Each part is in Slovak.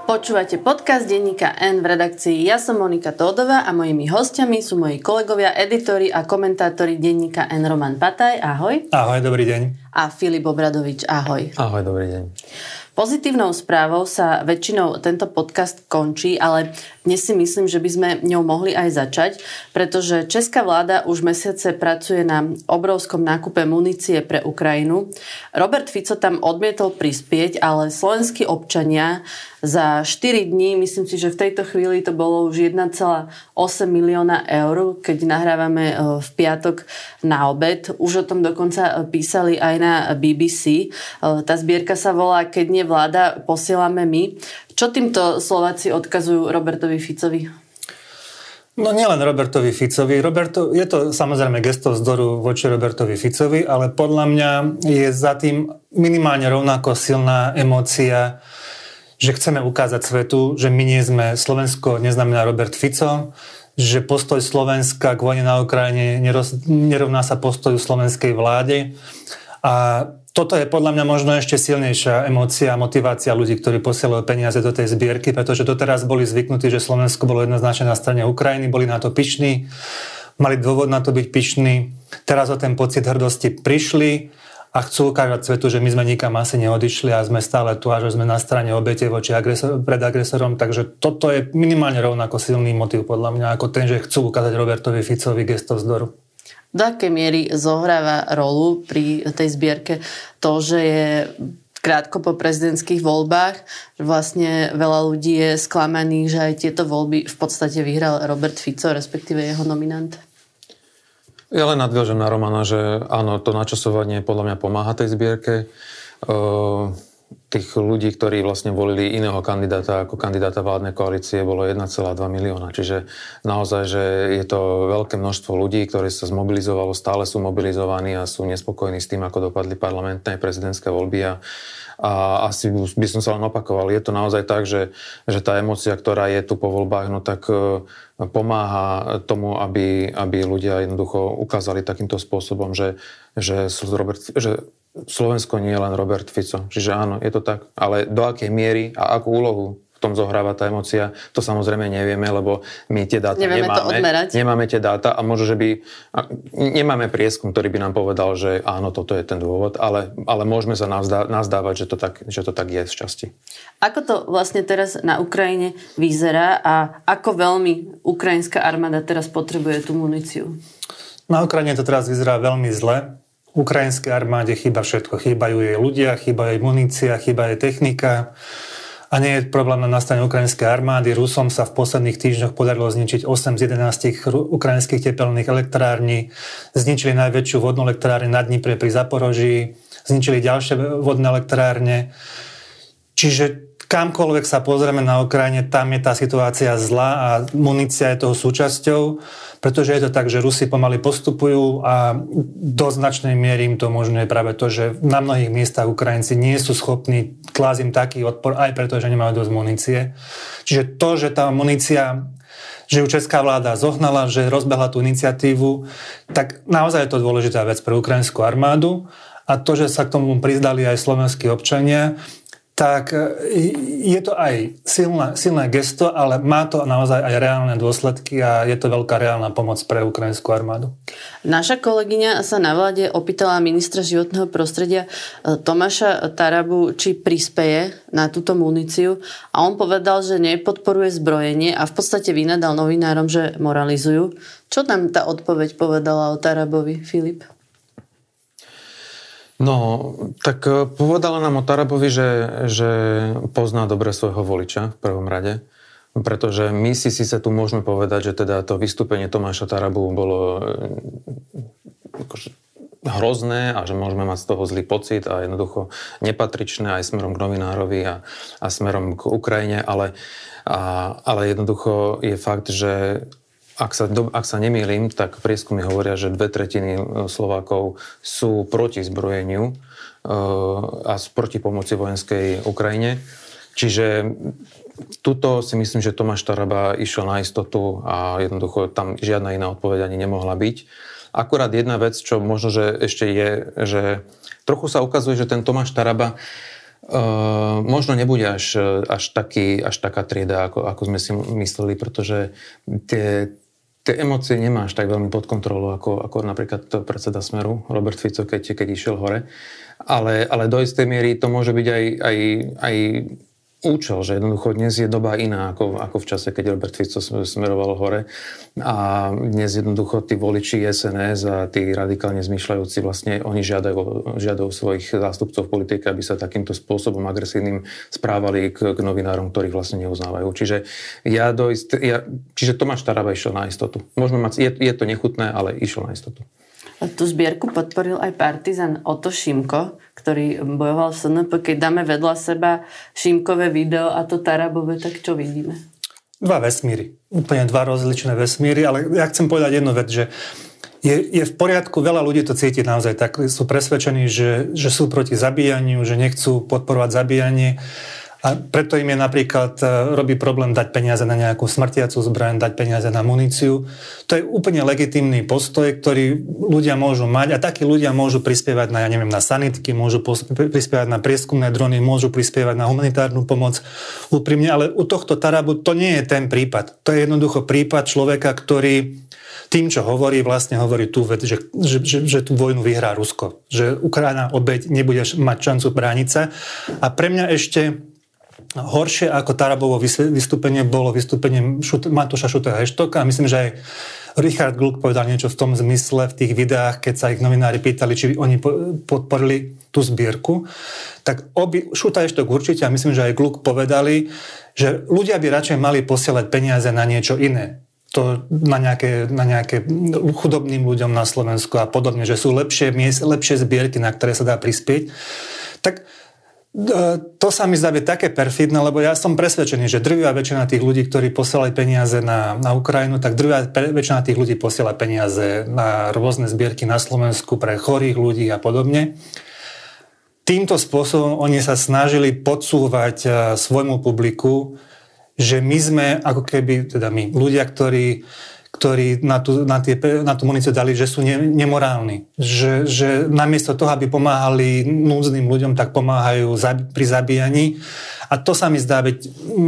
Počúvate podcast denníka N v redakcii. Ja som Monika Tódová a mojimi hostiami sú moji kolegovia, editori a komentátori denníka N Roman Pataj, ahoj. Ahoj, dobrý deň. A Filip Obradovič, ahoj. Ahoj, dobrý deň. Pozitívnou správou sa väčšinou tento podcast končí, ale dnes si myslím, že by sme ňou mohli aj začať, pretože česká vláda už mesiace pracuje na obrovskom nákupe munície pre Ukrajinu. Robert Fico tam odmietol prispieť, ale slovenskí občania za 4 dní, myslím si, že v tejto chvíli to bolo už 1,8 milióna eur, keď nahrávame v piatok na obed. Už o tom dokonca písali aj na BBC. Tá zbierka sa volá Keď nie vláda, posielame my. Čo týmto Slováci odkazujú Robertovi Ficovi? No nielen Robertovi Ficovi. Je to samozrejme gesto vzdoru voči Robertovi Ficovi, ale podľa mňa je za tým minimálne rovnako silná emócia, že chceme ukázať svetu, že my nie sme Slovensko, neznamená Robert Fico, že postoj Slovenska k vojne na Ukrajine nerovná sa postoju slovenskej vláde. A toto je podľa mňa možno ešte silnejšia emócia a motivácia ľudí, ktorí posielajú peniaze do tej zbierky, pretože doteraz boli zvyknutí, že Slovensko bolo jednoznačne na strane Ukrajiny, boli na to pyšní, mali dôvod na to byť pyšní. Teraz o ten pocit hrdosti prišli a chcú ukázať svetu, že my sme nikam asi neodišli a sme stále tu a že sme na strane obete voči pred agresorom. Takže toto je minimálne rovnako silný motiv podľa mňa, ako ten, že chcú ukázať Robertovi Ficovi gesto vzdoru. Do akej miery zohráva rolu pri tej zbierke to, že je krátko po prezidentských voľbách, že vlastne veľa ľudí je sklamaných, že aj tieto voľby v podstate vyhral Robert Fico, respektíve jeho nominant? Ja len nadviažem na Romana, že áno, to načasovanie podľa mňa pomáha tej zbierke. Tých ľudí, ktorí vlastne volili iného kandidáta ako kandidáta vládnej koalície, bolo 1,2 milióna. Čiže naozaj, že je to veľké množstvo ľudí, ktorí sa zmobilizovalo, stále sú mobilizovaní a sú nespokojní s tým, ako dopadli parlamentné prezidentské voľby. A asi by som sa len opakoval. Je to naozaj tak, že tá emócia, ktorá je tu po voľbách, no tak pomáha tomu, aby ľudia jednoducho ukázali takýmto spôsobom, že Slovensko nie je len Robert Fico. Čiže áno, je to tak. Ale do akej miery a akú úlohu v tom zohráva tá emócia, to samozrejme nevieme, lebo my tie dáta nemáme tie dáta a možno, že nemáme prieskum, ktorý by nám povedal, že áno, toto je ten dôvod, ale môžeme sa nazdávať, že to tak je z časti. Ako to vlastne teraz na Ukrajine vyzerá a ako veľmi ukrajinská armáda teraz potrebuje tú muníciu? Na Ukrajine to teraz vyzerá veľmi zle. Ukrajinskej armáde chýba všetko. Chýbajú jej ľudia, chýba jej munícia, chýba jej technika. A nie je problém na strane ukrajinskej armády. Rusom sa v posledných týždňoch podarilo zničiť 8 z 11 ukrajinských tepelných elektrární. Zničili najväčšiu vodnú elektrárne na Dnipre pri Zaporoží. Zničili ďalšie vodné elektrárne. Čiže kamkoľvek sa pozrieme na Ukrajine, tam je tá situácia zlá a munícia je toho súčasťou, pretože je to tak, že Rusi pomaly postupujú a do značnej miery im to umožňuje práve to, že na mnohých miestach Ukrajinci nie sú schopní klásť im taký odpor, aj preto, že nemajú dosť munície. Čiže to, že tá munícia, že ju česká vláda zohnala, že rozbehla tú iniciatívu, tak naozaj je to dôležitá vec pre ukrajinskú armádu a to, že sa k tomu prizdali aj slovenskí občania, tak je to aj silné gesto, ale má to naozaj aj reálne dôsledky a je to veľká reálna pomoc pre ukrajinskú armádu. Naša kolegyňa sa na vláde opýtala ministra životného prostredia Tomáša Tarabu, či prispeje na túto muníciu a on povedal, že nepodporuje zbrojenie a v podstate vynadal novinárom, že moralizujú. Čo tam tá odpoveď povedala o Tarabovi, Filip? No, tak povedala nám o Tarabovi, že pozná dobre svojho voliča v prvom rade, pretože my si síce tu môžeme povedať, že teda to vystúpenie Tomáša Tarabu bolo akože hrozné a že môžeme mať z toho zlý pocit a jednoducho nepatričné aj smerom k novinárovi a smerom k Ukrajine, ale jednoducho je fakt, že ak sa nemýlim, tak prieskumy hovoria, že 2/3 Slovákov sú proti zbrojeniu a proti pomoci vojenskej Ukrajine. Čiže tuto si myslím, že Tomáš Taraba išiel na istotu a jednoducho tam žiadna iná odpoveď ani nemohla byť. Akurát jedna vec, čo možno, že ešte je, že trochu sa ukazuje, že ten Tomáš Taraba Možno nebude až taká trieda, ako sme si mysleli, pretože tie emócie nemáš tak veľmi pod kontrolou, ako napríklad predseda Smeru, Robert Fico, keď išiel hore. Ale do istej miery to môže byť aj účel, že jednoducho dnes je doba iná ako v čase, keď Robert Fico smeroval hore a dnes jednoducho tí voliči SNS a tí radikálne zmýšľajúci vlastne oni žiadajú svojich zástupcov v politike, aby sa takýmto spôsobom agresívnym správali k novinárom, ktorých vlastne neuznávajú. Čiže Tomáš Taraba išiel na istotu. Možno je to nechutné, ale išiel na istotu. Tú zbierku podporil aj partizán Oto Šimko, ktorý bojoval v SNP. Keď dáme vedľa seba Šimkové video a to Tarabové, tak čo vidíme? Dva vesmíry. Úplne dva rozličné vesmíry, ale ja chcem povedať jednu vec, že je v poriadku, veľa ľudí to cíti naozaj tak, sú presvedčení, že sú proti zabíjaniu, že nechcú podporovať zabíjanie. A preto im je napríklad, robí problém dať peniaze na nejakú smrtiacu zbraň, dať peniaze na muníciu. To je úplne legitímny postoj, ktorý ľudia môžu mať a takí ľudia môžu prispievať na sanitky, môžu prispievať na prieskumné drony, môžu prispievať na humanitárnu pomoc. Úprimne, ale u tohto Tarabu to nie je ten prípad. To je jednoducho prípad človeka, ktorý tým, čo hovorí, vlastne hovorí tú vec, že tú vojnu vyhrá Rusko. Že Ukrajina opäť nebude mať šancu brániť sa. A pre mňa ešte horšie ako Tarabovo vystúpenie bolo vystúpenie Matúša Šuteho-Eštoka a myslím, že aj Richard Gluck povedal niečo v tom zmysle v tých videách, keď sa ich novinári pýtali, či oni podporili tú zbierku. Tak Šuta-Eštok určite a myslím, že aj Gluck povedali, že ľudia by radšej mali posielať peniaze na niečo iné. To na nejaké chudobným ľuďom na Slovensku a podobne, že sú lepšie zbierky, na ktoré sa dá prispieť. Tak to sa mi zdá byť také perfidné, lebo ja som presvedčený, že drvivá väčšina tých ľudí, ktorí posielajú peniaze na Ukrajinu, tak drvivá väčšina tých ľudí posiela peniaze na rôzne zbierky na Slovensku pre chorých ľudí a podobne. Týmto spôsobom oni sa snažili podsúvať svojmu publiku, že my sme ako keby, teda my, ľudia, ktorí na tú muníciu dali, že sú nemorálni. Že namiesto toho, aby pomáhali núdznym ľuďom, tak pomáhajú pri zabíjaní. A to sa mi zdá byť,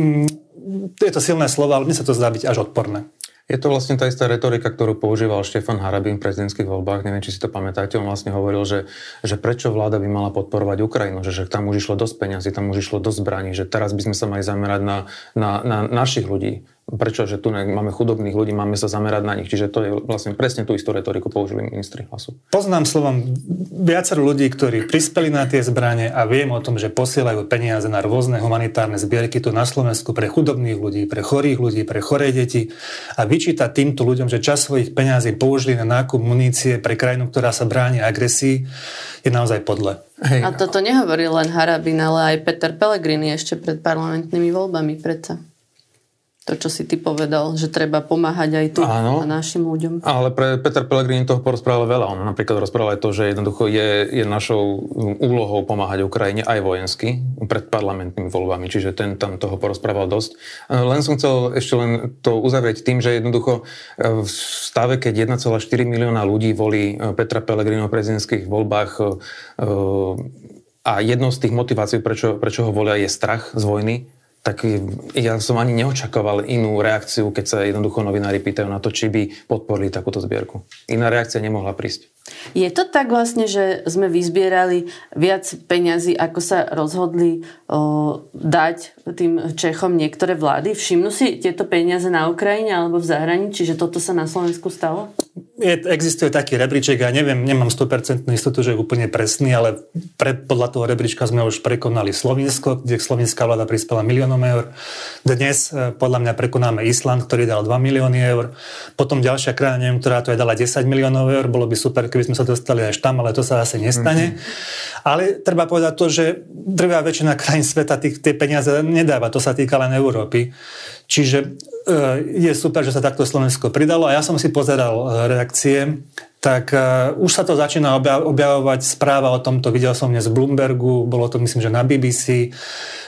je to silné slovo, ale mne sa to zdá byť až odporné. Je to vlastne tá istá retorika, ktorú používal Štefan Harabin v prezidentských voľbách. Neviem, či si to pamätáte. On vlastne hovoril, že prečo vláda by mala podporovať Ukrajinu, že tam už išlo dosť peňazí, tam už išlo dosť zbraní, že teraz by sme sa mali zamerať na našich ľudí. Prečo? Že tu máme chudobných ľudí, máme sa zamerať na nich. Čiže to je vlastne presne tú istú retoriku použili ministri Hlasu. Poznám slovom viacero ľudí, ktorí prispeli na tie zbrane a viem o tom, že posielajú peniaze na rôzne humanitárne zbierky tu na Slovensku pre chudobných ľudí, pre chorých ľudí, pre choré deti a vyčítať týmto ľuďom, že časť svojich peňazí použili na nákup munície pre krajinu, ktorá sa bráni agresii, je naozaj podle. Hej. A toto nehovorí len Harabin, ale aj Peter Pellegrini ešte pred parlamentnými voľbami predsa. To, čo si ty povedal, že treba pomáhať aj tu a našim ľuďom. Ale Peter Pellegrini toho porozprával veľa. On napríklad rozprával aj to, že jednoducho je našou úlohou pomáhať Ukrajine aj vojensky pred parlamentnými voľbami. Čiže ten tam toho porozprával dosť. Len som chcel ešte len to uzavrieť tým, že jednoducho v stave, keď 1,4 milióna ľudí volí Petra Pellegriniho v prezidentských voľbách a jednou z tých motivácií, prečo ho volia, je strach z vojny, tak ja som ani neočakával inú reakciu, keď sa jednoducho novinári pýtajú na to, či by podporili takúto zbierku. Iná reakcia nemohla prísť. Je to tak vlastne, že sme vyzbierali viac peňazí, ako sa rozhodli dať tým Čechom niektoré vlády? Všimnú si tieto peniaze na Ukrajine alebo v zahraničí, že toto sa na Slovensku stalo? Existuje taký rebríček, ja nemám 100% istotu, že je úplne presný, ale podľa toho rebríčka sme už prekonali Slovinsko, kde slovenská vláda prispela 1 000 000 eur. Dnes podľa mňa prekonáme Island, ktorý dal 2 milióny eur. Potom ďalšia krajina, neviem, ktorá to je dala 10 miliónov eur, bolo by super, keby sme sa dostali až tam, ale to sa asi nestane. Ale treba povedať to, že drvivá väčšina krajín sveta tie peniaze nedáva, to sa týka len Európy. Čiže je super, že sa takto Slovensko pridalo a ja som si pozeral reakcie, tak už sa to začína objavovať správa o tomto, videl som dnes v Bloombergu, bolo to myslím, že na BBC,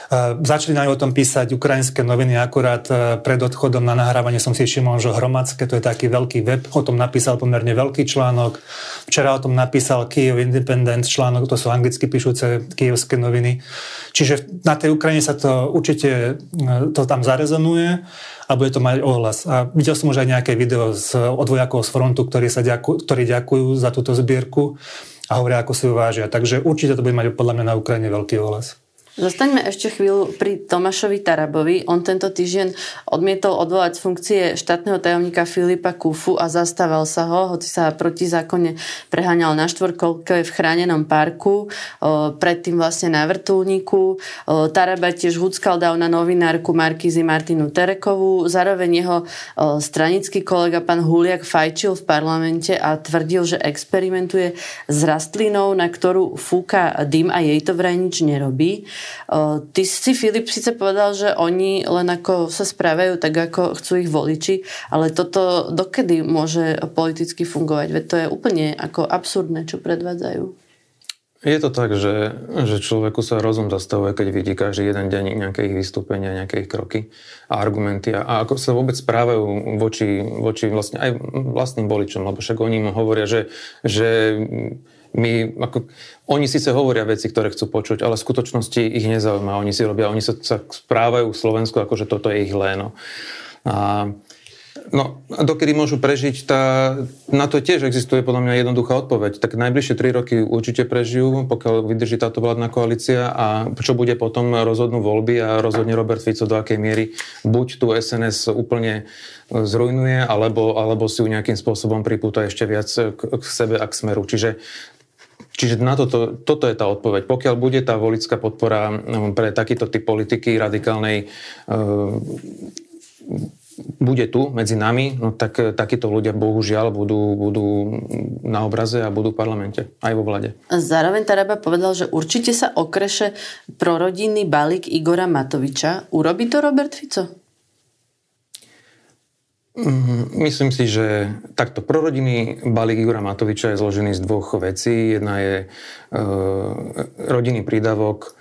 Začínajú o tom písať ukrajinské noviny, akurát pred odchodom na nahrávanie som si všimol, že Hromadské, to je taký veľký web, o tom napísal pomerne veľký článok. Včera o tom napísal Kyiv Independent článok, to sú anglicky píšuce kyjevské noviny. Čiže na tej Ukrajine sa to určite to tam zarezonuje a bude to mať ohlas. A videl som už aj nejaké video od vojakov z frontu, ktorí ďakujú za túto zbierku a hovoria, ako si ju vážia. Takže určite to bude mať podľa mňa na Ukrajine veľký ohlas. Zostaňme ešte chvíľu pri Tomášovi Tarabovi. On tento týždeň odmietol odvolať z funkcie štátneho tajomníka Filipa Kufu a zastával sa ho, hoci sa protizákonne preháňal na štvorkolke v chránenom parku, predtým vlastne na vrtuľníku. Taraba tiež huckal dav na novinárku Markízy Martinu Terekovú. Zároveň jeho stranický kolega pán Huliak fajčil v parlamente a tvrdil, že experimentuje s rastlinou, na ktorú fúka dym a jej to vraj nič nerobí. Ty si, Filip, síce povedal, že oni len ako sa správajú tak, ako chcú ich voliči, ale toto dokedy môže politicky fungovať? Veď to je úplne ako absurdné, čo predvádzajú. Je to tak, že človeku sa rozum zastavuje, keď vidí každý jeden deň nejaké ich vystúpenia, nejaké ich kroky a argumenty a ako sa vôbec správajú voči vlastne aj vlastným voličom, lebo však oni mu hovoria, že oni síce hovoria veci, ktoré chcú počuť, ale v skutočnosti ich nezaujíma. Oni sa správajú v Slovensku, ako že toto je ich léno. A dokedy môžu prežiť, na to tiež existuje podľa mňa jednoduchá odpoveď. Tak najbližšie 3 roky určite prežijú, pokiaľ vydrží táto vládna koalícia a čo bude potom, rozhodnú voľby a rozhodne Robert Fico, do akej miery buď tu SNS úplne zrujnuje, alebo si ju nejakým spôsobom pripúta ešte viac k sebe a k Smeru. Čiže na toto je tá odpoveď. Pokiaľ bude tá voličská podpora pre takýto typ politiky radikálnej bude tu medzi nami, no tak takíto ľudia bohužiaľ budú na obraze a budú v parlamente, aj vo vláde. Zároveň Taraba povedal, že určite sa okreše prorodinný balík Igora Matoviča. Urobí to Robert Fico? Myslím si, že takto prorodinný balík Igora Matoviča je zložený z 2 vecí. Jedna je rodinný prídavok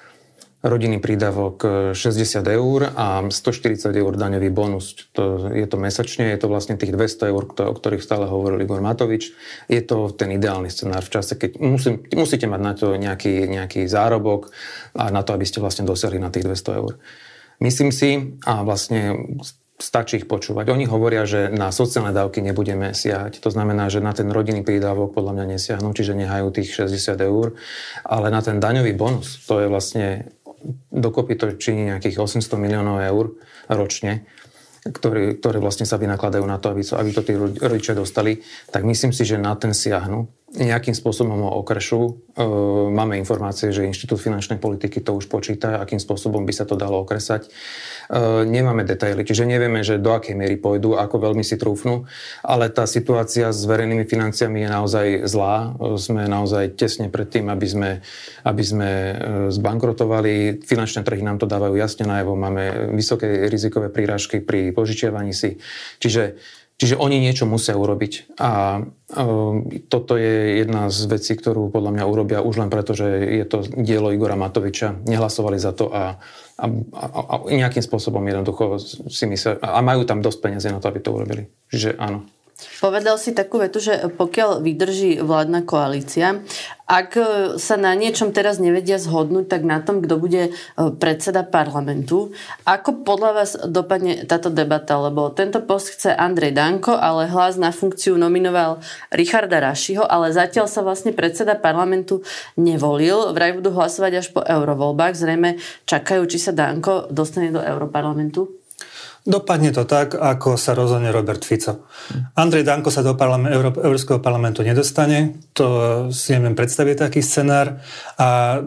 60 eur a 140 eur daňový bonus. Je to mesačne, je to vlastne tých 200 eur, o ktorých stále hovoril Igor Matovič. Je to ten ideálny scenár v čase, keď musíte mať na to nejaký zárobok a na to, aby ste vlastne dosiahli na tých 200 eur. Myslím si, a vlastne stačí ich počúvať. Oni hovoria, že na sociálne dávky nebudeme siahať. To znamená, že na ten rodinný prídavok podľa mňa nesiahnu, čiže nehajú tých 60 eur, ale na ten daňový bonus, to je vlastne dokopy to činí nejakých 800 miliónov eur ročne, ktoré vlastne sa vynakladajú na to, aby to tí rodičia dostali, tak myslím si, že na ten siahnu. Nejakým spôsobom ho okrešú. Máme informácie, že Inštitút finančnej politiky to už počíta, akým spôsobom by sa to dalo okresať. Nemáme detaily, čiže nevieme, že do akej miery pôjdu, ako veľmi si trúfnú, ale tá situácia s verejnými financiami je naozaj zlá. Sme naozaj tesne pred tým, aby sme zbankrotovali. Finančné trhy nám to dávajú jasne najavo. Máme vysoké rizikové prírážky pri požičiavaní si. Čiže oni niečo musia urobiť a toto je jedna z vecí, ktorú podľa mňa urobia už len preto, že je to dielo Igora Matoviča. Nehlasovali za to a nejakým spôsobom jednoducho si myslia a majú tam dosť peniazy na to, aby to urobili. Čiže áno. Povedal si takú vetu, že pokiaľ vydrží vládna koalícia, ak sa na niečom teraz nevedia zhodnúť, tak na tom, kto bude predseda parlamentu. Ako podľa vás dopadne táto debata? Lebo tento post chce Andrej Danko, ale Hlas na funkciu nominoval Richarda Rašiho, ale zatiaľ sa vlastne predseda parlamentu nevolil. Vraj budú hlasovať až po eurovoľbách. Zrejme čakajú, či sa Danko dostane do europarlamentu. Dopadne to tak, ako sa rozhodne Robert Fico. Andrej Danko sa do Európskeho parlamentu nedostane, to si neviem predstaviť taký scenár. A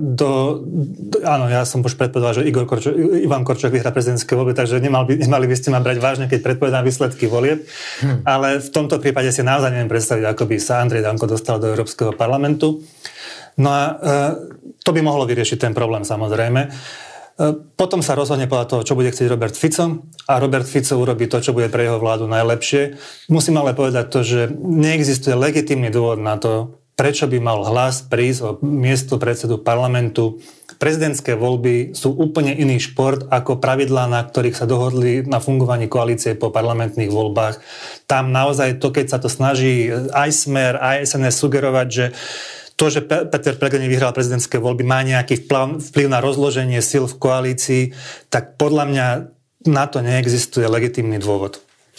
áno, ja som už predpovedal, že Ivan Korčok vyhrá prezidentské voľby, takže nemali by ste ma brať vážne, keď predpovedám výsledky volieb. Ale v tomto prípade si naozaj neviem predstaviť, ako by sa Andrej Danko dostal do Európskeho parlamentu. No a to by mohlo vyriešiť ten problém, samozrejme. Potom sa rozhodne podľa toho, čo bude chcieť Robert Fico a Robert Fico urobí to, čo bude pre jeho vládu najlepšie. Musím ale povedať to, že neexistuje legitímny dôvod na to, prečo by mal Hlas prísť o miesto predsedu parlamentu. Prezidentské voľby sú úplne iný šport ako pravidlá, na ktorých sa dohodli na fungovaní koalície po parlamentných voľbách. Tam naozaj to, keď sa to snaží aj Smer, aj SNS sugerovať, že to, že Peter Pellegrini vyhral prezidentské voľby, má nejaký vplyv na rozloženie síl v koalícii, tak podľa mňa na to neexistuje legitímny dôvod.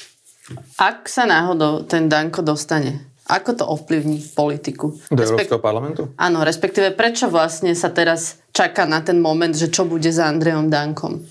Ak sa náhodou ten Danko dostane, ako to ovplyvní politiku? Do Európskeho parlamentu? Áno, respektíve prečo vlastne sa teraz čaká na ten moment, že čo bude za Andrejom Dankom?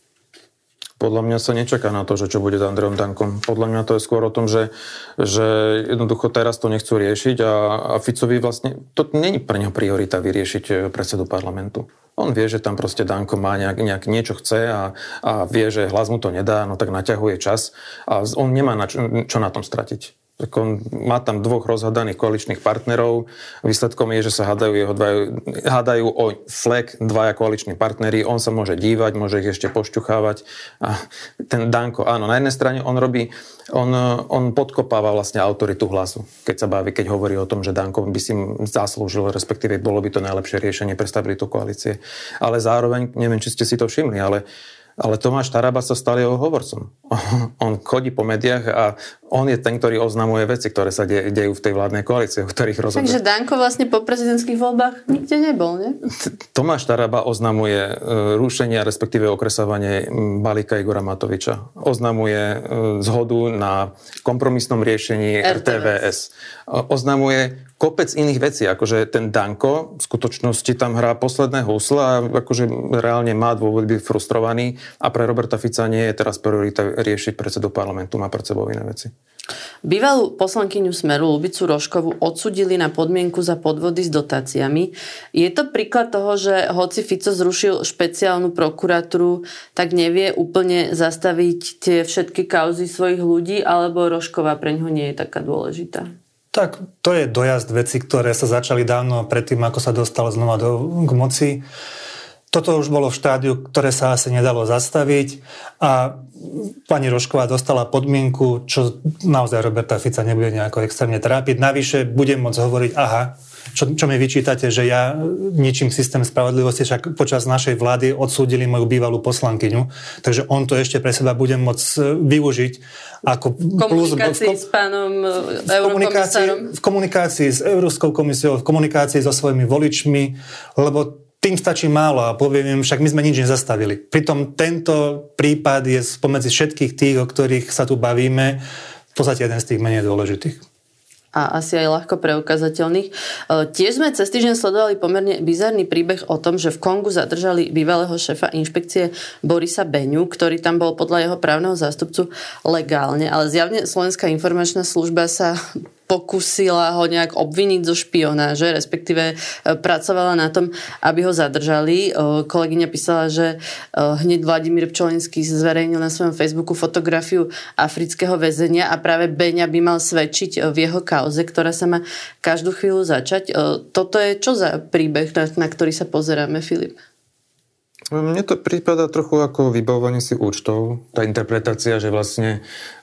Podľa mňa sa nečaká na to, že čo bude s Andrejom Dankom. Podľa mňa to je skôr o tom, že jednoducho teraz to nechcú riešiť a Ficovi vlastne, to není pre neho priorita vyriešiť predsedu parlamentu. On vie, že tam proste Danko má nejak niečo chce a vie, že Hlas mu to nedá, no tak naťahuje čas a on nemá čo na tom stratiť. Tak on má tam 2 rozhadaných koaličných partnerov. Výsledkom je, že sa hádajú o flek 2 koaliční partneri. On sa môže dívať, môže ich ešte pošťuchávať. A ten Danko, áno, na jednej strane on podkopáva vlastne autoritu Hlasu. Keď hovorí o tom, že Danko by si zaslúžil, respektíve bolo by to najlepšie riešenie pre stabilitu koalície. Ale zároveň, neviem, či ste si to všimli, ale Tomáš Taraba sa stal jeho hovorcom. On chodí po médiách a on je ten, ktorý oznamuje veci, ktoré sa dejú v tej vládnej koalícii, o ktorých rozhoduje. Takže Danko vlastne po prezidentských voľbách nikde nebol, nie? Tomáš Taraba oznamuje rušenie, respektíve okresávanie balíka Igora Matoviča. Oznamuje zhodu na kompromisnom riešení RTVS. Oznamuje kopec iných vecí, akože ten Danko v skutočnosti tam hrá posledné husle a akože reálne má dôvod byť frustrovaný a pre Roberta Fica nie je teraz priorita riešiť predsedu parlamentu, má pred sebou iné veci. Bývalú poslankyňu Smeru Ľubicu Rožkovú odsúdili na podmienku za podvody s dotáciami. Je to príklad toho, že hoci Fico zrušil špeciálnu prokuratúru, tak nevie úplne zastaviť tie všetky kauzy svojich ľudí, alebo Rožková preňho nie je taká dôležitá? Tak to je dojazd vecí, ktoré sa začali dávno predtým, ako sa dostal znova k moci. Toto už bolo v štádiu, ktoré sa asi nedalo zastaviť a pani Rožková dostala podmienku, čo naozaj Roberta Fica nebude nejako extrémne trápiť. Navyše budem môcť hovoriť, čo mi vyčítate, že ja ničím systém spravodlivosti, však počas našej vlády odsúdili moju bývalú poslankyňu, takže on to ešte pre seba bude môcť využiť ako komunikácii s pánom eurokomisárom. V komunikácii s Európskou komisiou, v komunikácii so svojimi voličmi, lebo tým stačí málo a poviem im, však my sme nič nezastavili. Pritom tento prípad je spomedzi všetkých tých, o ktorých sa tu bavíme, v podstate jeden z tých menej dôležitých. A asi aj ľahko preukázateľných. Tiež sme cez týždeň sledovali pomerne bizarný príbeh o tom, že v Kongu zadržali bývalého šéfa inšpekcie Borisa Beňu, ktorý tam bol podľa jeho právneho zástupcu legálne, ale zjavne Slovenská informačná služba sa pokúsila ho nejak obviniť zo špionáže, respektíve pracovala na tom, aby ho zadržali. Kolegyňa písala, že hneď Vladimír Pčolinský zverejnil na svojom Facebooku fotografiu afrického väzenia a práve Beňa by mal svedčiť v jeho kauze, ktorá sa má každú chvíľu začať. Toto je čo za príbeh, na ktorý sa pozeráme, Filip? Mne to prípada trochu ako vybavovanie si účtov. Tá interpretácia, že vlastne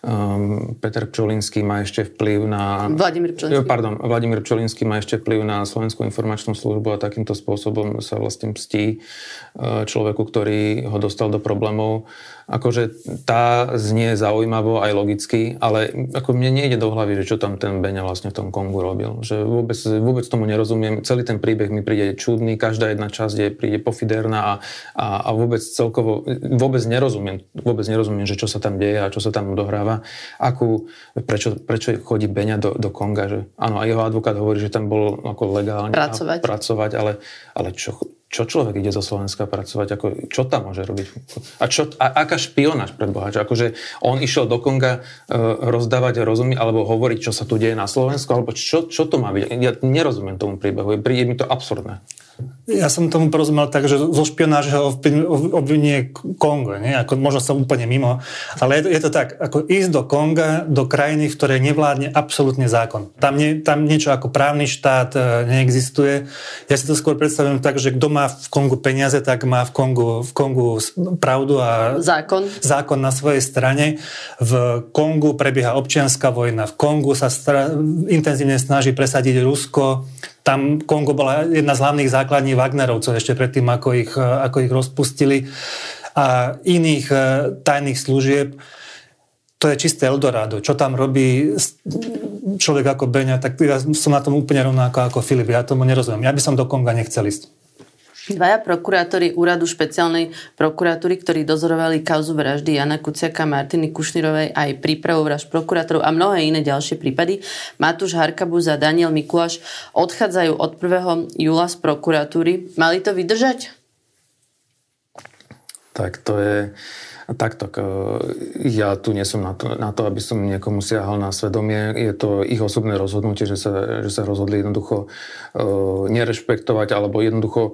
Peter Pčolinský má ešte vplyv na... Vladimír Pčolinský má ešte vplyv na Slovenskú informačnú službu a takýmto spôsobom sa vlastne mstí človeku, ktorý ho dostal do problémov. Akože tá znie zaujímavo aj logicky, ale ako mne nejde do hlavy, že čo tam ten Beňa vlastne v tom Kongu robil. Že vôbec tomu nerozumiem. Celý ten príbeh mi príde čudný, každá jedna časť príde pofiderná a vôbec celkovo vôbec nerozumiem, že čo sa tam deje a čo sa tam odohráva. Prečo chodí Beňa do Konga, že áno, a jeho advokát hovorí, že tam bol ako legálne pracovať, ale čo človek ide zo Slovenska pracovať, čo tam môže robiť? A aká špionáž pre Boha? Akože on išiel do Konga rozdávať rozumy alebo hovoriť, čo sa tu deje na Slovensku, alebo čo to má byť? Ja nerozumiem tomu príbehu, príde mi to absurdné. Ja som tomu porozumel tak, že zo špionáže ho obvinie Kongo, nie? Ako, možno som úplne mimo, ale je to tak, ako ísť do Konga, do krajiny, v ktorej nevládne absolútne zákon. Tam niečo ako právny štát neexistuje. Ja si to skôr predstavujem tak, že kto má v Kongu peniaze, tak má v Kongu pravdu a zákon na svojej strane. V Kongu prebieha občianska vojna. V Kongu sa intenzívne snaží presadiť Rusko. Tam Kongo bola jedna z hlavných základní Wagnerovcov ešte predtým, ako ich rozpustili. A iných tajných služieb. To je čisté Eldorado. Čo tam robí človek ako Beňa, tak ja som na tom úplne rovnako ako Filip. Ja tomu nerozumiem. Ja by som do Konga nechcel ísť. Dvaja prokurátori úradu špeciálnej prokuratúry, ktorí dozorovali kauzu vraždy Jana Kuciaka, Martiny Kušnírovej, aj prípravu vražd prokurátorov a mnohé iné ďalšie prípady, Matúš Harkabus a Daniel Mikuláš, odchádzajú od 1. júla z prokuratúry. Mali to vydržať? Tak to je... Takto, ja tu nie som na to, aby som niekomu siahal na svedomie. Je to ich osobné rozhodnutie, že sa rozhodli jednoducho nerešpektovať alebo jednoducho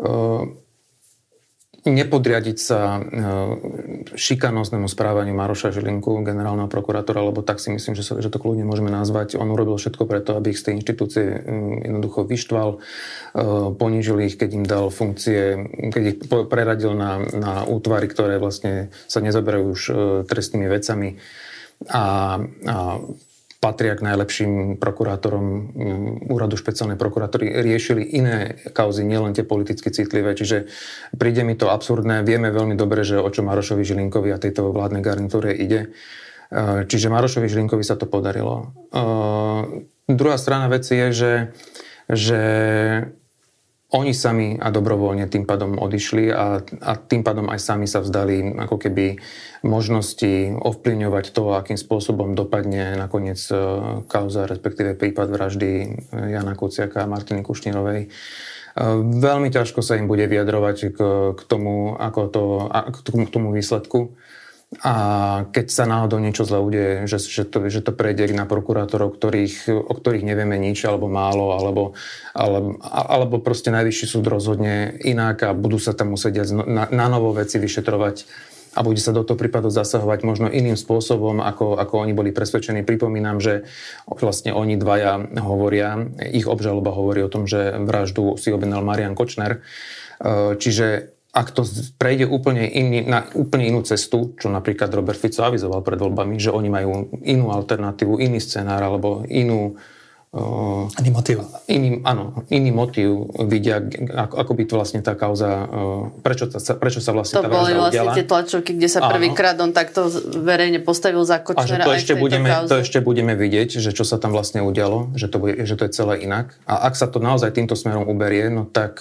nepodriadiť sa šikanóznemu správaniu Maroša Žilinku, generálneho prokurátora, lebo tak si myslím, že to kľudne môžeme nazvať. On urobil všetko preto, aby ich z tej inštitúcie jednoducho vyštval, ponížil ich, keď im dal funkcie, keď ich preradil na útvary, ktoré vlastne sa nezaberajú už trestnými vecami a patria k najlepším prokurátorom úradu špeciálnej prokuratúry, riešili iné kauzy, nielen tie politicky citlivé. Čiže príde mi to absurdné. Vieme veľmi dobre, že o čo Marošovi Žilinkovi a tejto vládnej garnitúre ide. Čiže Marošovi Žilinkovi sa to podarilo. Druhá strana veci je, že oni sami a dobrovoľne tým pádom odišli a tým pádom aj sami sa vzdali ako keby možnosti ovplyvňovať to, akým spôsobom dopadne nakoniec kauza, respektíve prípad vraždy Jana Kuciaka a Martiny Kušnírovej. Veľmi ťažko sa im bude vyjadrovať k tomu, k tomu výsledku. A keď sa náhodou niečo zle udeje, že to prejde na prokurátorov, o ktorých nevieme nič, alebo málo, alebo proste najvyšší súd rozhodne inak a budú sa tam musieť na novo veci vyšetrovať a bude sa do toho prípadu zasahovať možno iným spôsobom, ako oni boli presvedčení. Pripomínam, že vlastne oni dvaja hovoria, ich obžaloba hovorí o tom, že vraždu si objednal Marian Kočner. Čiže ak to prejde na úplne inú cestu, čo napríklad Robert Fico avizoval pred voľbami, že oni majú inú alternatívu, iný scenár alebo inú... Iný motív. Iný motív vidia, ako by to vlastne tá kauza... Prečo sa vlastne tá vražda udiala. To boli vlastne tie tlačovky, kde sa prvýkrát on takto verejne postavil za Kočnera aj v tejto kauze. To ešte budeme vidieť, že čo sa tam vlastne udialo, že to je celé inak. A ak sa to naozaj týmto smerom uberie, no tak...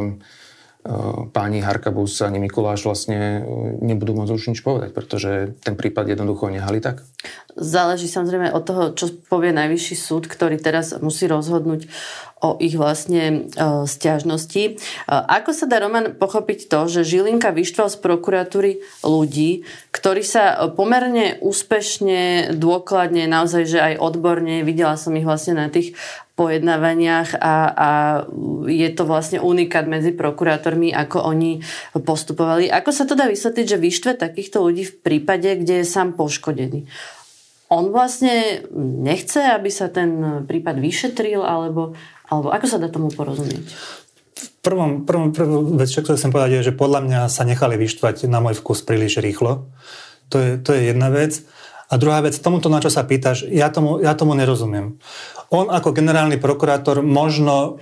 páni Harkabus ani Mikuláš vlastne nebudú môcť už nič povedať, pretože ten prípad jednoducho nehali tak. Záleží samozrejme od toho, čo povie najvyšší súd, ktorý teraz musí rozhodnúť o ich vlastne sťažnosti. Ako sa dá, Roman, pochopiť to, že Žilinka vyštval z prokuratúry ľudí, ktorí sa pomerne úspešne, dôkladne, naozaj, že aj odborne, videla som ich vlastne na tých pojednávaniach a je to vlastne unikát medzi prokurátormi, ako oni postupovali. Ako sa to dá vysvetliť, že vyštve takýchto ľudí v prípade, kde je sám poškodený? On vlastne nechce, aby sa ten prípad vyšetril, alebo ako sa dá tomu porozumieť? Prvú vec, čo chcem povedať, je, že podľa mňa sa nechali vyštvať na môj vkus príliš rýchlo. To je jedna vec. A druhá vec, tomuto, na čo sa pýtaš, ja tomu nerozumiem. On ako generálny prokurátor možno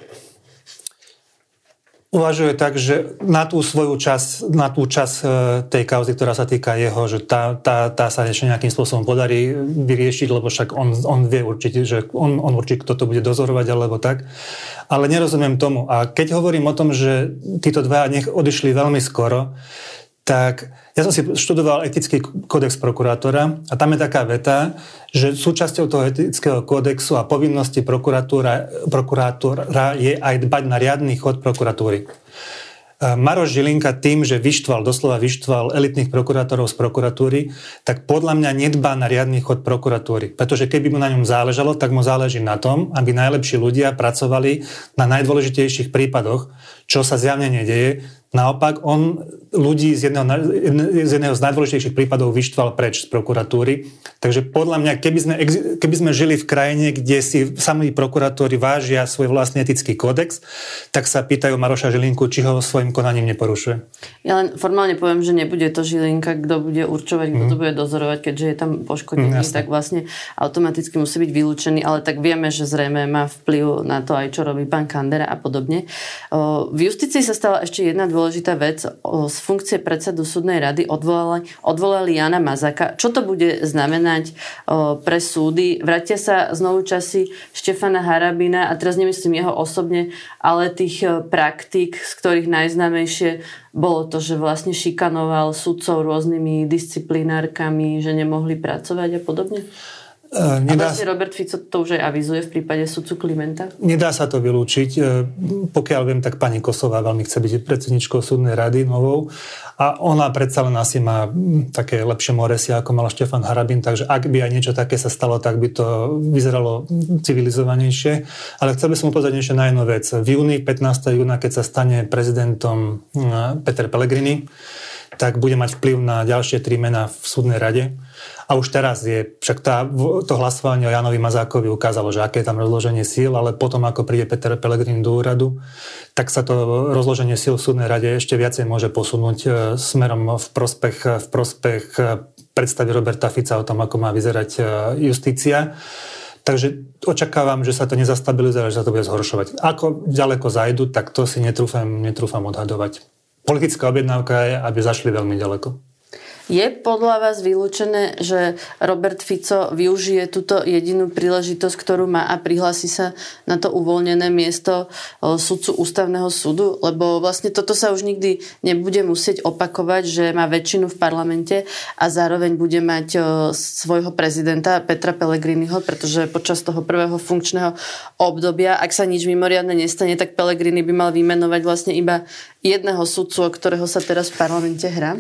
uvažuje tak, že na tú časť tej kauzy, ktorá sa týka jeho, že tá sa ešte nejakým spôsobom podarí vyriešiť, lebo však on vie určite, že on určí, kto to bude dozorovať, alebo tak. Ale nerozumiem tomu. A keď hovorím o tom, že títo dvaja odišli veľmi skoro, tak ja som si študoval etický kódex prokurátora a tam je taká veta, že súčasťou toho etického kódexu a povinnosti prokurátora je aj dbať na riadny chod prokuratúry. Maroš Žilinka tým, že doslova vyštval elitných prokurátorov z prokuratúry, tak podľa mňa nedbá na riadny chod prokuratúry. Pretože keby mu na ňom záležalo, tak mu záleží na tom, aby najlepší ľudia pracovali na najdôležitejších prípadoch, čo sa zjavne nedeje. Naopak, on ľudí z jedného z najdôležitejších prípadov vyštval preč z prokuratúry. Takže podľa mňa, keby sme žili v krajine, kde si sami prokurátori vážia svoj vlastný etický kódex, tak sa pýtajú Maroša Žilinku, či ho svojim konaním neporušuje. Ja len formálne poviem, že nebude to Žilinka, kto bude určovať, kto to bude dozorovať, keďže je tam poškodený, tak vlastne automaticky musí byť vylúčený, ale tak vieme, že zrejme má vplyv na to aj, čo robí pán Kandera a podobne. V justícii sa stala ešte jedna dôležitá vec. Z funkcie predsedu súdnej rady odvolali Jana Mazaka. Čo to bude znamenať pre súdy? Vrátia sa znovu časy Štefana Harabina, a teraz nemyslím jeho osobne, ale tých praktík, z ktorých najznámejšie bolo to, že vlastne šikanoval sudcov rôznymi disciplinárkami, že nemohli pracovať a podobne? A vlastne Robert Fico to už aj avizuje v prípade sudcu Klimenta? Nedá sa to vylúčiť. Pokiaľ viem, tak pani Kosová veľmi chce byť predsedničkou súdnej rady novou a ona predsa len asi má také lepšie moresia, ako mal Štefan Harabin, takže ak by aj niečo také sa stalo, tak by to vyzeralo civilizovanejšie. Ale chcel by som upozorniť ešte na jednu vec. V júni, 15. júna, keď sa stane prezidentom Peter Pellegrini, tak bude mať vplyv na ďalšie 3 mená v súdnej rade. A už teraz však to hlasovanie o Jánovi Mazákovi ukázalo, že aké je tam rozloženie síl, ale potom, ako príde Peter Pellegrini do úradu, tak sa to rozloženie síl v súdnej rade ešte viacej môže posunúť smerom v prospech predstavy Roberta Fica o tom, ako má vyzerať justícia. Takže očakávam, že sa to nezastabilizuje, že sa to bude zhoršovať. Ako ďaleko zajdu, tak to si netrúfam odhadovať. Politická objednávka je, aby zašli veľmi ďaleko. Je podľa vás vylúčené, že Robert Fico využije túto jedinú príležitosť, ktorú má a prihlási sa na to uvoľnené miesto sudcu ústavného súdu? Lebo vlastne toto sa už nikdy nebude musieť opakovať, že má väčšinu v parlamente a zároveň bude mať svojho prezidenta Petra Pellegriniho, pretože počas toho prvého funkčného obdobia, ak sa nič mimoriadne nestane, tak Pellegrini by mal vymenovať vlastne iba jedného sudcu, o ktorého sa teraz v parlamente hrá?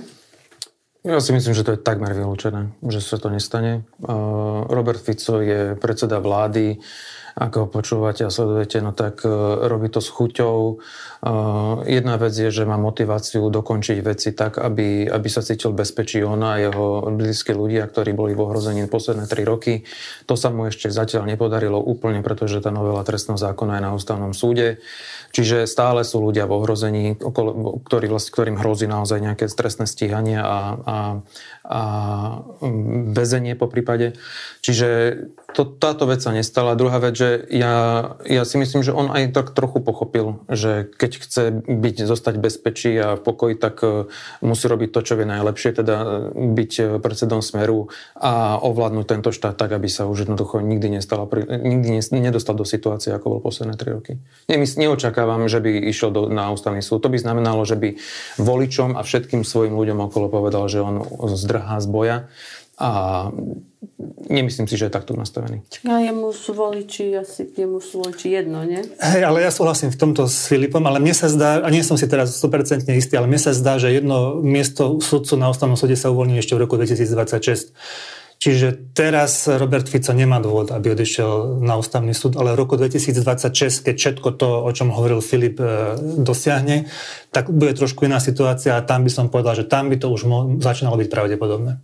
Ja si myslím, že to je takmer vylúčené, že sa to nestane. Robert Fico je predseda vlády. Ak ho počúvate a sledujete, no tak robí to s chuťou. Jedna vec je, že má motiváciu dokončiť veci tak, aby sa cítil bezpečí on a jeho blízki ľudia, ktorí boli v ohrození posledné 3 roky. To sa mu ešte zatiaľ nepodarilo úplne, pretože tá novela trestného zákona je na ústavnom súde. Čiže stále sú ľudia v ohrození, ktorým hrozí naozaj nejaké trestné stíhanie a väzenie po prípade. Čiže táto vec sa nestala. Druhá vec, že ja si myslím, že on aj tak trochu pochopil, že keď chce zostať bezpečí a v pokoji, tak musí robiť to, čo vie najlepšie, teda byť predsedom Smeru a ovládnuť tento štát tak, aby sa už jednoducho nikdy nedostal do situácie, ako bol posledné 3 roky. Neočakávam, že by išiel na ústavný súd. To by znamenalo, že by voličom a všetkým svojim ľuďom okolo povedal, že on zdrhá z boja. A nemyslím si, že je takto nastavený. A jemu sú voliči jedno, nie? Hej, ale ja súhlasím v tomto s Filipom, ale mne sa zdá, a nie som si teraz 100% istý, ale mne sa zdá, že jedno miesto sudcu na ústavnom súde sa uvoľní ešte v roku 2026. Čiže teraz Robert Fico nemá dôvod, aby odišiel na ústavný súd, ale v roku 2026, keď všetko to, o čom hovoril Filip, dosiahne, tak bude trošku iná situácia a tam by som povedal, že tam by to už začínalo byť pravdepodobné.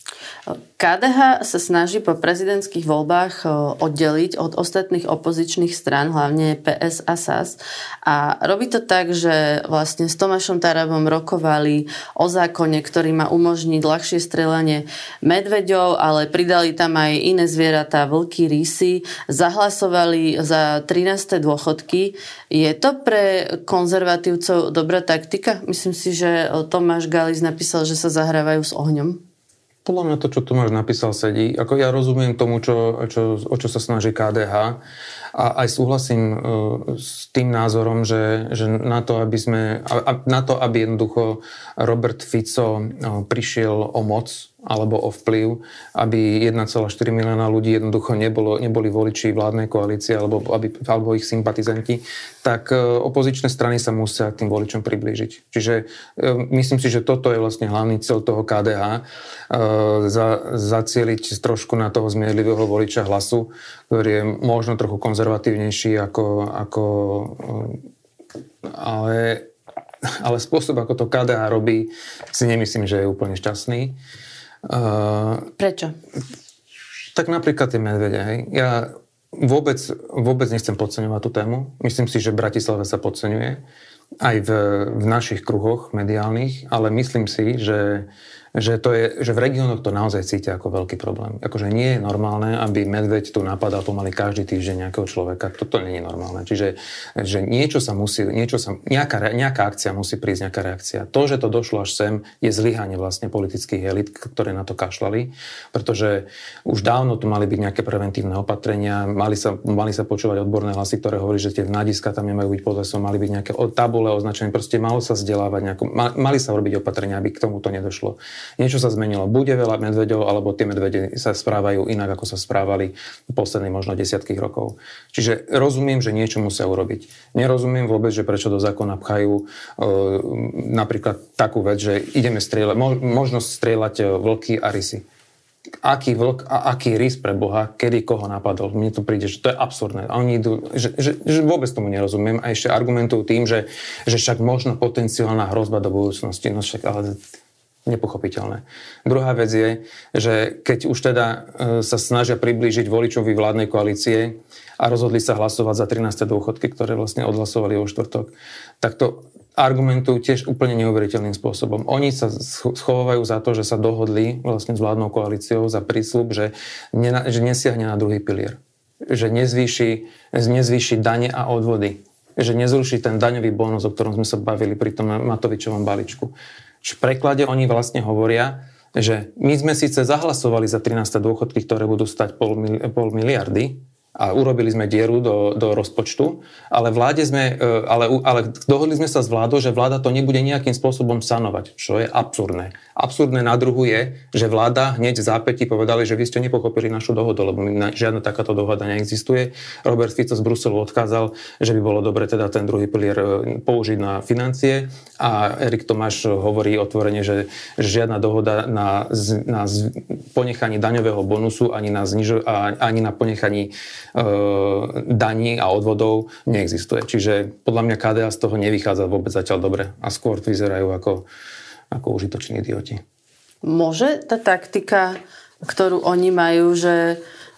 KDH sa snaží po prezidentských voľbách oddeliť od ostatných opozičných strán, hlavne PS a SAS. A robí to tak, že vlastne s Tomášom Tarabom rokovali o zákone, ktorý má umožniť ľahšie streľanie medveďov, ale pridali tam aj iné zvieratá, vlky, rysy. Zahlasovali za 13. dôchodky. Je to pre konzervatívcov dobrá taktika? Myslím si, že Tomáš Galis napísal, že sa zahrávajú s ohňom. Podľa mňa to, čo Tomáš napísal, sedí. Ako ja rozumiem tomu, o čo sa snaží KDH, A aj súhlasím s tým názorom, že na to, aby jednoducho Robert Fico prišiel o moc alebo o vplyv, aby 1,4 milióna ľudí jednoducho neboli voliči vládnej koalície alebo ich sympatizanti, tak opozičné strany sa musia k tým voličom priblížiť. Čiže myslím si, že toto je vlastne hlavný cieľ toho KDH, zacieliť trošku na toho zmierlivého voliča Hlasu, ktorý je možno trochu konzervatívnejší ale spôsob, ako to KDH robí, si nemyslím, že je úplne šťastný. Prečo? Tak napríklad tie medvede. Hej. Ja vôbec nechcem podceňovať tú tému. Myslím si, že v Bratislave sa podceňuje. Aj v našich kruhoch mediálnych, ale myslím si, že v regiónoch to naozaj cítia ako veľký problém. Akože nie je normálne, aby medveď tu napadal pomaly každý týždeň nejakého človeka. Toto nie je normálne. Čiže že nejaká akcia musí prísť, nejaká reakcia. To, že to došlo až sem, je zlyhanie vlastne politických elit, ktoré na to kašľali, pretože už dávno tu mali byť nejaké preventívne opatrenia, mali sa počúvať odborné hlasy, ktoré hovorí, že tie nádiska tam nemajú byť pod lesom, mali byť nejaké tabule označené, proste malo sa vzdelávať, mali sa robiť opatrenia, aby k tomuto nedošlo. Niečo sa zmenilo. Bude veľa medveďov, alebo tie medvede sa správajú inak, ako sa správali posledných možno desiatky rokov. Čiže rozumiem, že niečo musia urobiť. Nerozumiem vôbec, že prečo do zákona pchajú napríklad takú vec, že ideme strieľať, možnosť strieľať vlky a rysy. Aký vlk a aký rys pre Boha, kedy koho napadol. Mne to príde, že to je absurdné. A oni idú, že vôbec tomu nerozumiem a ešte argumentujú tým, že však možno potenciálna hrozba do budúcnosti. No však, ale nepochopiteľné. Druhá vec je, že keď už teda sa snažia priblížiť voličovi vládnej koalície a rozhodli sa hlasovať za 13. dôchodky, ktoré vlastne odhlasovali vo štvrtok, tak to argumentujú tiež úplne neuveriteľným spôsobom. Oni sa schovávajú za to, že sa dohodli vlastne s vládnou koalíciou za prísľub, že nesiahne na druhý pilier. Že nezvýši dane a odvody. Že nezruší ten daňový bonus, o ktorom sme sa bavili pri tom Matovičovom balíčku. V preklade oni vlastne hovoria, že my sme síce zahlasovali za 13. dôchodky, ktoré budú stať pol miliardy a urobili sme dieru do rozpočtu, ale dohodli sme sa s vládou, že vláda to nebude nejakým spôsobom sanovať, čo je absurdné. Absurdné na druhu je, že vláda hneď v zápätí povedali, že vy ste nepochopili našu dohodu, lebo žiadna takáto dohoda neexistuje. Robert Fico z Bruselu odkázal, že by bolo dobre teda ten druhý pilier použiť na financie a Erik Tomáš hovorí otvorene, že žiadna dohoda na ponechaní daňového bonusu ani na ponechaní daní a odvodov neexistuje. Čiže podľa mňa KDH z toho nevychádza vôbec zatiaľ dobre a skôr vyzerajú ako užitoční idioti. Môže tá taktika, ktorú oni majú, že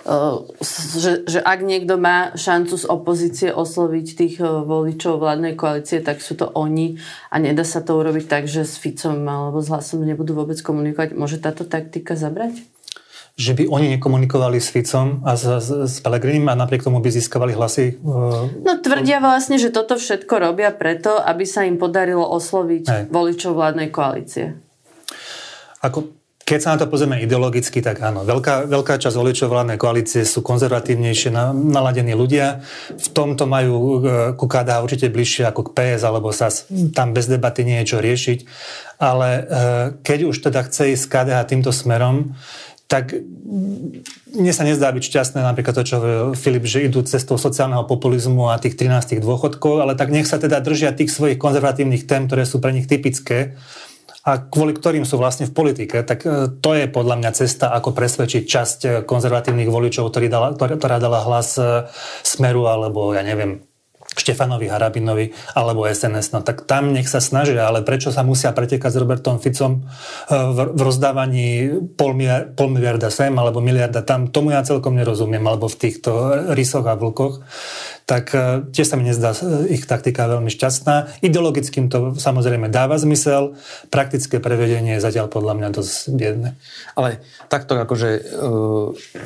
ak niekto má šancu z opozície osloviť tých voličov vládnej koalície, tak sú to oni a nedá sa to urobiť tak, že s Ficom alebo s Hlasom nebudú vôbec komunikovať. Môže táto taktika zabrať? Že by oni nekomunikovali s Ficom a s Pellegrinim a napriek tomu by získavali hlasy? No tvrdia vlastne, že toto všetko robia preto, aby sa im podarilo osloviť voličov vládnej koalície. Keď sa na to pozrieme ideologicky, tak áno. Veľká časť voličov vládnej koalície sú konzervatívnejšie naladení ľudia. V tomto majú ku KDH určite bližšie ako k PS alebo SAS. Tam bez debaty nie je čo riešiť. Ale keď už teda chce ísť KDH týmto smerom, tak mne sa nezdá byť šťastné napríklad to, čo hovoril Filip, že idú cestou sociálneho populizmu a tých 13 dôchodkov, ale tak nech sa teda držia tých svojich konzervatívnych tém, ktoré sú pre nich typické a kvôli ktorým sú vlastne v politike, tak to je podľa mňa cesta, ako presvedčiť časť konzervatívnych voličov, ktorá dala hlas Smeru alebo ja neviem, Štefanovi Harabinovi alebo SNS, no tak tam nech sa snažia, ale prečo sa musia pretekať s Robertom Ficom v rozdávaní pol miliarda sem alebo miliarda tam, tomu ja celkom nerozumiem, alebo v týchto rysoch a vlkoch, tak tiež sa mi nezdá ich taktika veľmi šťastná. Ideologickým to samozrejme dáva zmysel, praktické prevedenie je zatiaľ podľa mňa dosť biedne. Ale takto akože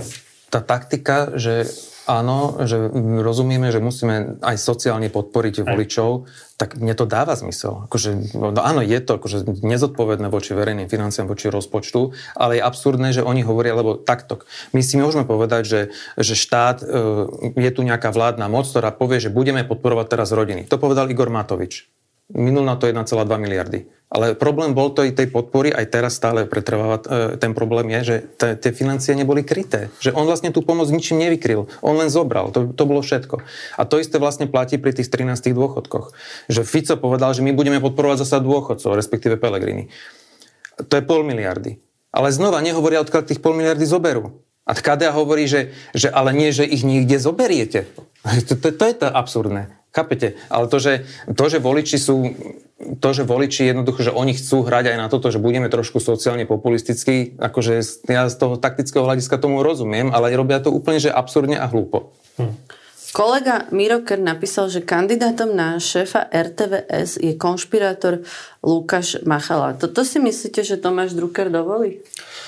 tá taktika, že áno, že rozumieme, že musíme aj sociálne podporiť voličov, tak mne to dáva zmysel. Akože, áno, je to akože nezodpovedné voči verejným financiám, voči rozpočtu, ale je absurdné, že oni hovoria, lebo takto. My si môžeme povedať, že štát, je tu nejaká vládna moc, ktorá povie, že budeme podporovať teraz rodiny. To povedal Igor Matovič. Minul na to 1,2 miliardy. Ale problém bol to i tej podpory, aj teraz stále pretrváva ten problém je, že tie financie neboli kryté. Že on vlastne tú pomoc ničím nevykryl. On len zobral. To bolo všetko. A to isté vlastne platí pri tých 13 dôchodkoch. Že Fico povedal, že my budeme podporovať zasa dôchodcov, respektíve Pellegrini. To je 0,5 miliardy. Ale znova nehovoria, odkiaľ tých 0,5 miliardy zoberú. A KDA hovorí, že ale nie, že ich niekde zoberiete. To je to absurdné. Chápete? Ale to, že voliči jednoducho, že oni chcú hrať aj na toto, že budeme trošku sociálne populistickí, akože ja z toho taktického hľadiska tomu rozumiem, ale robia to úplne, že absurdne a hlúpo. Kolega Miro Ker napísal, že kandidátom na šéfa RTVS je konšpirátor Lukáš Machala. Toto si myslíte, že Tomáš Drucker dovolí?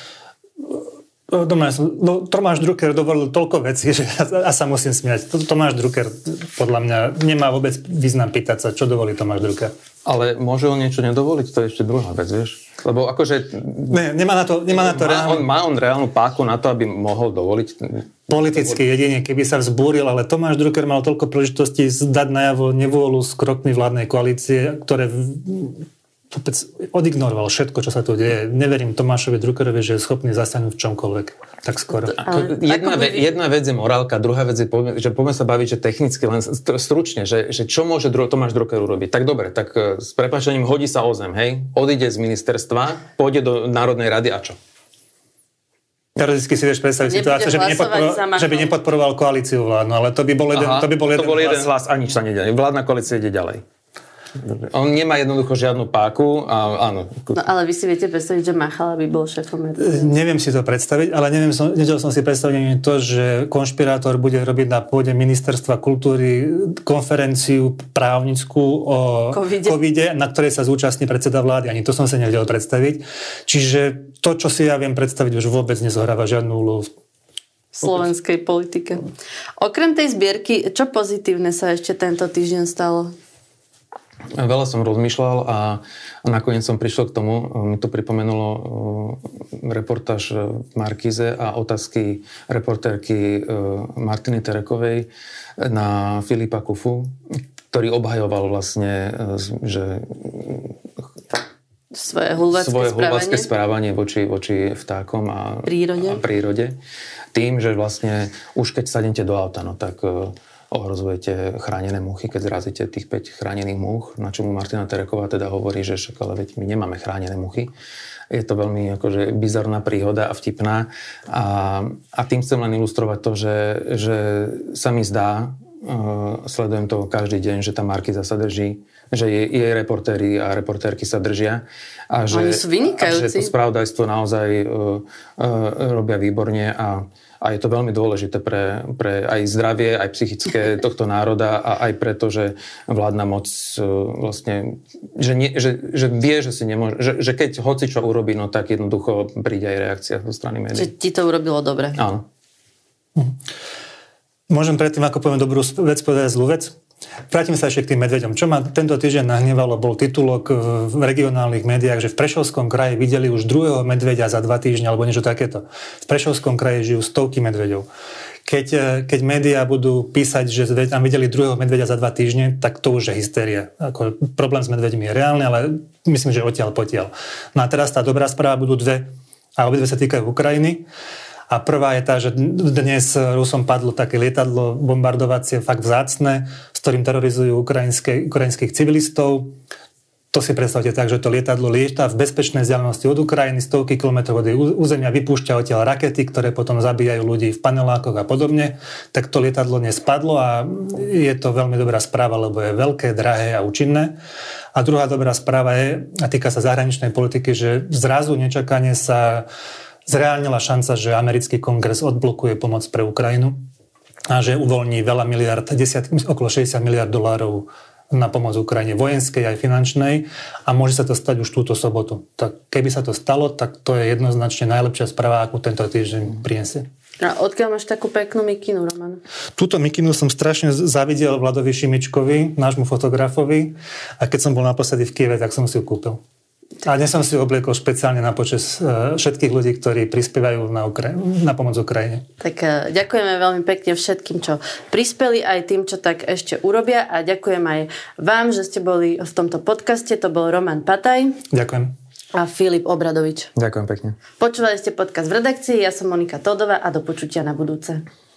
Tomáš Drucker dovolil toľko vecí, že ja sa musím smiať. Tomáš Drucker podľa mňa nemá vôbec význam pýtať sa, čo dovolí Tomáš Drucker. Ale môže on niečo nedovoliť? To je ešte druhá vec, vieš? Lebo akože... Nemá na to reálnu... Má on reálnu páku na to, aby mohol dovoliť... Politicky jedine, keby sa vzbúril, ale Tomáš Drucker mal toľko príležitostí zdať najavo nevôľu s krokmi vládnej koalície, ktoré odignoroval všetko, čo sa tu deje. Neverím Tomášovi Druckerovi, že je schopný zasiahnuť v čomkoľvek. Tak skoro. Jedna vec je morálka, druhá vec je, že poďme sa baviť, že technicky, len stručne, že čo môže Tomáš Drucker urobiť. Tak dobre, tak s prepáčením hodí sa o zem, hej? Odíde z ministerstva, pôjde do Národnej rady a čo? Teoreticky si vieš predstaviť situáciu, že by nepodporoval koalíciu vládnu, ale to by bol jeden hlas a nič sa nedie. Vládna koalícia ide ďalej. On nemá jednoducho žiadnu páku a áno. No ale vy si viete predstaviť, že Machala by bol šéfom RTVS? Neviem si to predstaviť, ale nevedel som si predstaviť to, že konšpirátor bude robiť na pôde ministerstva kultúry konferenciu právnickú o covide, na ktorej sa zúčastní predseda vlády. Ani to som si nevedel predstaviť. Čiže to, čo si ja viem predstaviť, už vôbec nezohráva žiadnu úlohu v slovenskej politike. Okrem tej zbierky, čo pozitívne sa ešte tento týždeň stalo? Veľa som rozmýšľal a nakoniec som prišiel k tomu, mi to pripomenulo reportáž v Markíze a otázky reportérky Martiny Terekovej na Filipa Kufu, ktorý obhajoval vlastne, že svoje hľudácké správanie voči vtákom a prírode. Tým, že vlastne už keď sadnete do auta, no tak ohrozujete chránené muchy, keď zrazíte tých 5 chránených múch, na čomu Martina Tereková teda hovorí, že však ale veď my nemáme chránené muchy. Je to veľmi akože bizarná príhoda a vtipná. A tým chcem len ilustrovať to, že sa mi zdá, sledujem to každý deň, že tá Markíza sa drží, že jej reportéri a reportérky sa držia. A že, oni sú vynikajúci. A že to spravodajstvo naozaj robia výborne a je to veľmi dôležité pre aj zdravie, aj psychické tohto národa a aj preto, že vládna moc vlastne, že vie, že si nemôže, že keď hoci čo urobí, no tak jednoducho príde aj reakcia zo strany médií. Že ti to urobilo dobre. Áno. Môžem predtým, ako poviem dobrú vec, povedať zlú vec? Vrátim sa ešte k tým medveďom. Čo ma tento týždeň nahnevalo, bol titulok v regionálnych médiách, že v Prešovskom kraji videli už druhého medveďa za 2 týždne, alebo niečo takéto. V Prešovskom kraji žijú stovky medveďov. Keď médiá budú písať, že tam videli druhého medveďa za 2 týždne, tak to už je hystéria. Problém s medveďmi je reálny, ale myslím, že odtiaľ potiaľ. No a teraz tá dobrá správa budú dve, a obidve sa týkajú Ukrajiny. A prvá je tá, že dnes Rusom padlo také lietadlo bombardovacie fakt vzácne, s ktorým terorizujú ukrajinských civilistov. To si predstavte tak, že to lietadlo lieta v bezpečnej vzdialenosti od Ukrajiny, stovky kilometrov od jej územia, vypúšťa odtiaľ rakety, ktoré potom zabíjajú ľudí v panelákoch a podobne. Tak to lietadlo nespadlo a je to veľmi dobrá správa, lebo je veľké, drahé a účinné. A druhá dobrá správa je, a týka sa zahraničnej politiky, že zrazu nečakane sa zreálnila šanca, že americký kongres odblokuje pomoc pre Ukrajinu a že uvoľní veľa miliard, okolo 60 miliard dolárov na pomoc Ukrajine vojenskej aj finančnej a môže sa to stať už túto sobotu. Tak keby sa to stalo, tak to je jednoznačne najlepšia správa, akú tento týždeň prinesie. A odkiaľ máš takú peknú mikinu, Roman? Túto mikinu som strašne závidel Vladovi Šimičkovi, nášmu fotografovi, a keď som bol naposledy v Kieve, tak som si ju kúpil. A dnes som si ju obliekol špeciálne na počesť všetkých ľudí, ktorí prispievajú na pomoc Ukrajine. Tak ďakujeme veľmi pekne všetkým, čo prispeli, aj tým, čo tak ešte urobia, a ďakujem aj vám, že ste boli v tomto podcaste. To bol Roman Pataj. Ďakujem. A Filip Obradovič. Ďakujem pekne. Počúvali ste podcast v redakcii, ja som Monika Todová a do počutia na budúce.